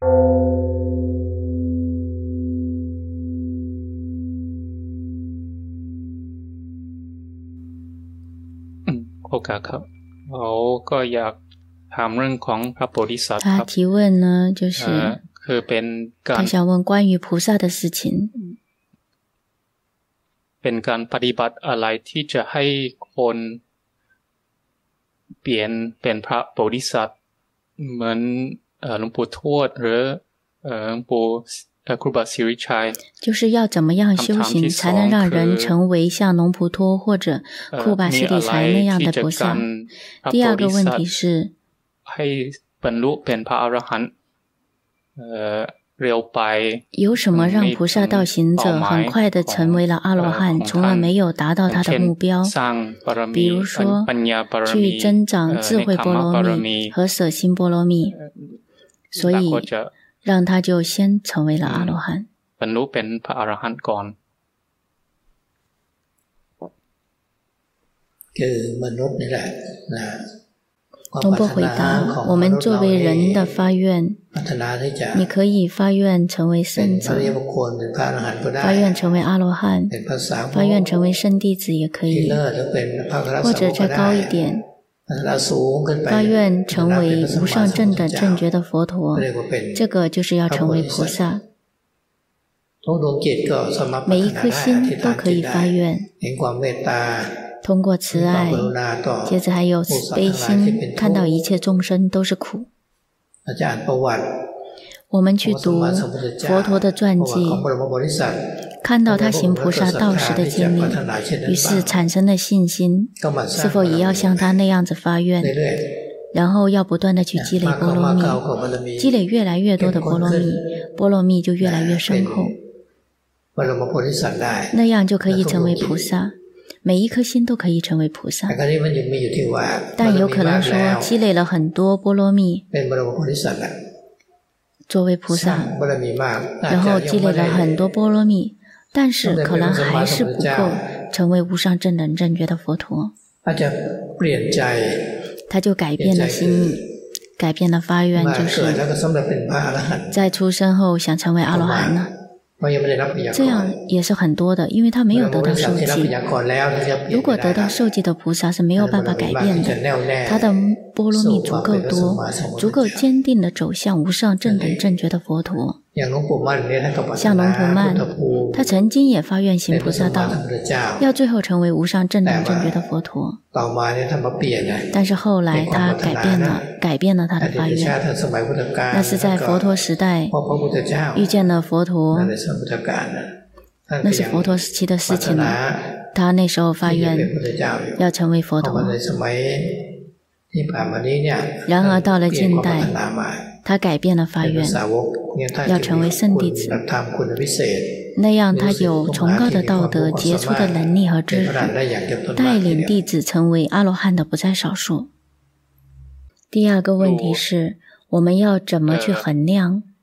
โอกาสครับเขาก็อยากถามเรื่องของพระโพธิสัตว์ครับ他提问呢就是คือเป็นการ他想问关于菩萨的事情เป็นการปฏิบัติอะไรที่จะให้คนเปลี่ยนเป็นพระโพธิสัตว์เหมือนหลวงปู่ทวดหรือหลวงปู่ครูบาศรีวิชัย就是要怎么样修行才能让人成为像龙普托或者库巴西里才那样的菩萨第二个问题是ให้บรรลุเป็นพระอรหันต์เร็วไป有什么让菩萨道行者很快地成为了阿罗汉从而没有达到他的目标比如说去增长智慧波罗蜜和舍心波罗蜜所以让他就先成为了阿罗汉บรรลุเป็นพระอรหันต์ก่อนคือมนุษย์นี่แหละนะ东波回答我们作为人的发愿你可以发愿成为圣者发愿成为阿罗汉发愿成为圣弟子也可以或者再高一点发愿成为无上正等正觉的佛陀这个就是要成为菩萨每一颗心都可以发愿通过慈爱接着还有慈悲心看到一切众生都是苦我们去读佛陀的传记看到他行菩萨道时的经历于是产生了信心是否也要像他那样子发愿然后要不断的去积累波罗蜜积累越来越多的波罗蜜波罗蜜就越来越深厚那样就可以成为菩萨每一颗心都可以成为菩萨但有可能说积累了很多波罗蜜作为菩萨然后积累了很多波罗蜜但是可能还是不够成为无上正等正觉的佛陀他就改变了心意改变了发愿就是在出生后想成为阿罗汉了这样也是很多的因为他没有得到受记如果得到受记的菩萨是没有办法改变的他的波罗蜜足够多足够坚定地走向无上正等正觉的佛陀像龙普曼他曾经也发愿行菩萨道要最后成为无上正等正觉的佛陀但是后来他改变了他的发愿那是在佛陀时代遇见了佛陀那是佛陀时期的事情了他那时候发愿要成为佛陀然而到了近代他改变了发愿要成为圣弟子那样他有崇高的道德杰出的能力和知识带领弟子成为阿罗汉的不在少数第二个问题是我们要怎么去衡量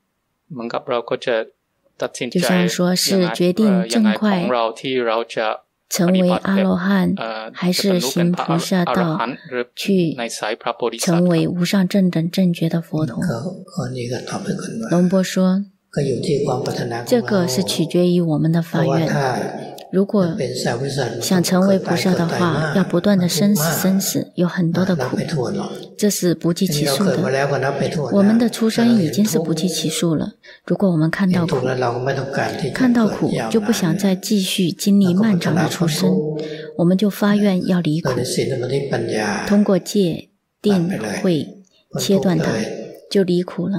就像说是决定正快成为阿罗汉还是行菩萨道去成为无上正等正觉的佛陀龙波说这个是取决于我们的发愿如果想成为菩萨的话要不断的生死有很多的苦这是不计其数的我们的出生已经是不计其数了如果我们看到苦就不想再继续经历漫长的出生我们就发愿要离苦通过戒定慧切断它就离苦了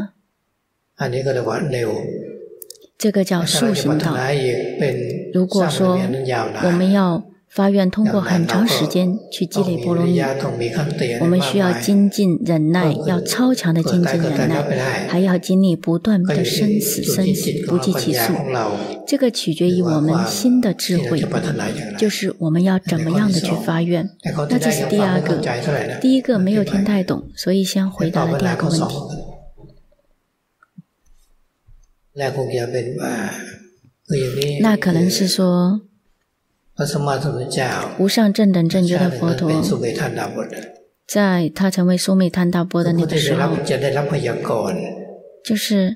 这个叫速行道如果说我们要发愿通过很长时间去积累波罗蜜我们需要精进忍耐要超强的精进忍耐还要经历不断的生死不计其数这个取决于我们心的智慧就是我们要怎么样的去发愿那这是第二个第一个没有听太懂所以先回答了第二个问题那可能是说无上正等正觉的佛陀在他成为苏美贪达波的那个时候就是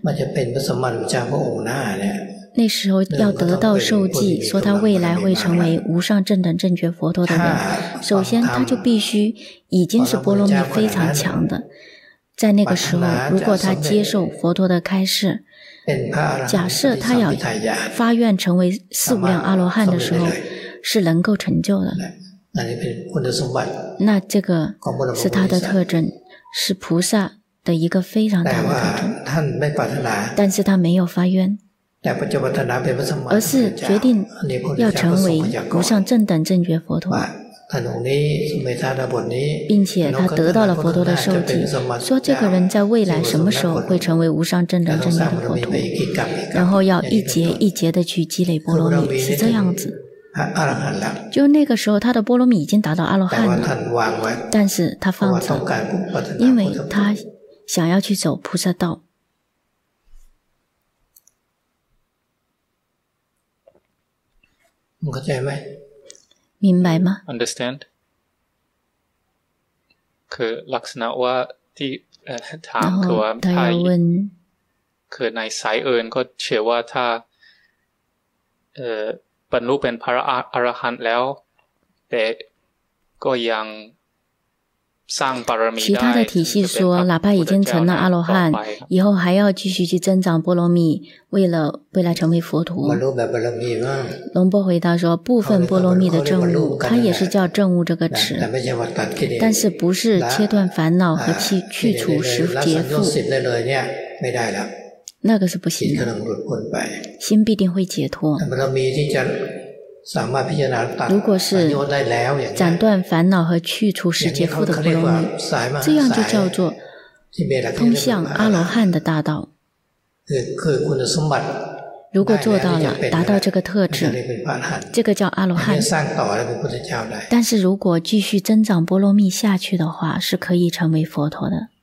那时候要得到受记，说他未来会成为无上正等正觉佛陀的人，首先他就必须已经是波罗蜜非常强的。在那个时候，如果他接受佛陀的开示，假设他要发愿成为四无量阿罗汉的时候，是能够成就的。那这个是他的特征，是菩萨的一个非常大的特征。但是他没有发愿，而是决定要成为无上正等正觉佛陀，并且他得到了佛陀的受记，说这个人在未来什么时候会成为无上正等正觉的佛陀，然后要一节一节的去积累波罗蜜，是这样子。就那个时候他的波罗蜜已经达到阿罗汉了，但是他放着，因为他想要去走菩萨道。明白吗 Understand คือลักษณะว่าที่ถามคือว่าไทยคือในสายก็เชื่อว่าถ้าบรรลุเป็นพระอรหันต์แล้วแต่ก็ยัง其他的体系说，哪怕已经成了阿罗汉，以后还要继续去增长波罗蜜，为了未来成为佛陀。龙波回答说，部分波罗蜜的证悟，它也是叫证悟这个词，但是不是切断烦恼和去除十劫富，那个是不行的，心必定会解脱。如果是斩断烦恼和去除十劫富的波罗蜜，这样就叫做通向阿罗汉的大道。如果做到了，达到这个特质，这个叫阿罗汉。但是如果继续增长波罗蜜下去的话，是可以成为佛陀的。